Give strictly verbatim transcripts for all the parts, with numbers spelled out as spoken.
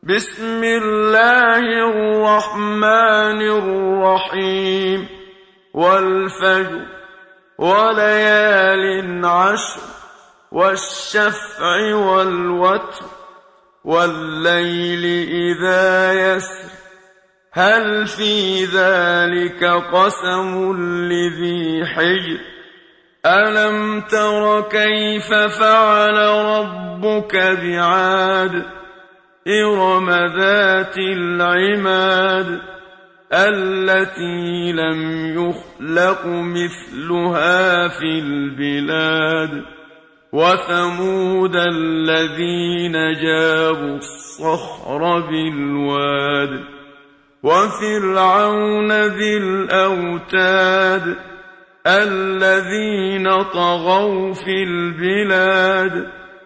بسم الله الرحمن الرحيم والفجر وليال عشر والشفع والوتر والليل إذا يسر هل في ذلك قسم لذي حجر ألم تر كيف فعل ربك بعاد إرم ذات العماد التي لم يخلق مثلها في البلاد وثمود الذين جابوا الصخر بالواد وفرعون ذي الأوتاد الذين طغوا في البلاد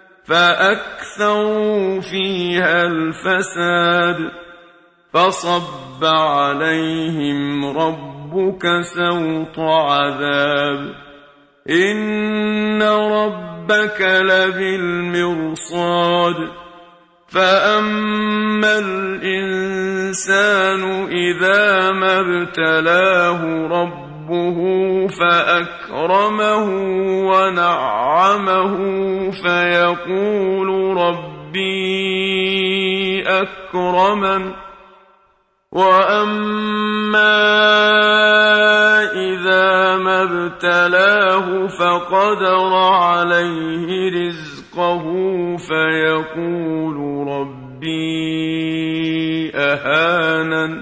فأكثروا فيها الفساد فصب عليهم ربك سوط عذاب إن ربك لبالمرصاد فأما الإنسان إذا ما ابتلاه ربه فأكرمه ونعمه فيقول ربي أكرمن وأما إذا ما ابتلاه فقدر عليه رزقه فيقول ربي أهانن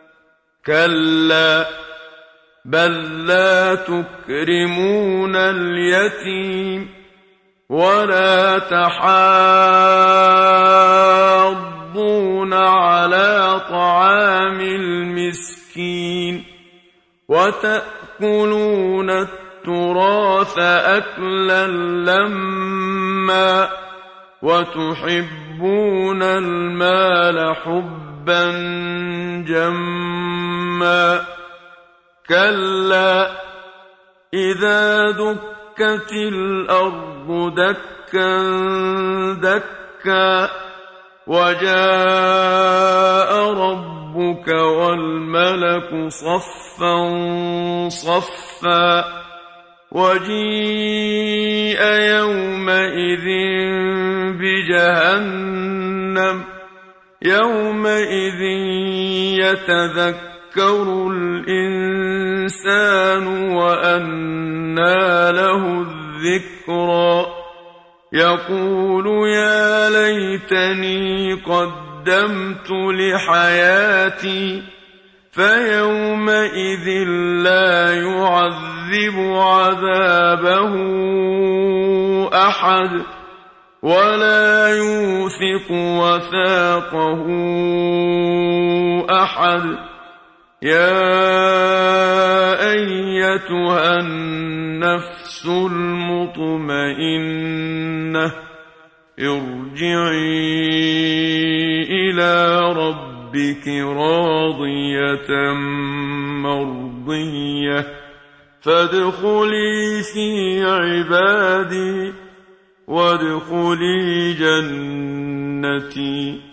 كلا بل لا تكرمون اليتيم ولا تحاضون على طعام المسكين وتأكلون التراث أكلا لما وتحبون المال حبا جما كلا إذا دكت الأرض دكا دكا وجاء ربك والملك صفا صفا وجيء يومئذ بجهنم يومئذ يتذكر يذكر الإنسان وأنى له الذكرى يقول يا ليتني قدمت لحياتي فيومئذ لا يعذب عذابه أحد ولا يوثق وثاقه أحد يا أيتها النفس المطمئنة ارجعي إلى ربك راضية مرضية فادخلي في عبادي وادخلي جنتي.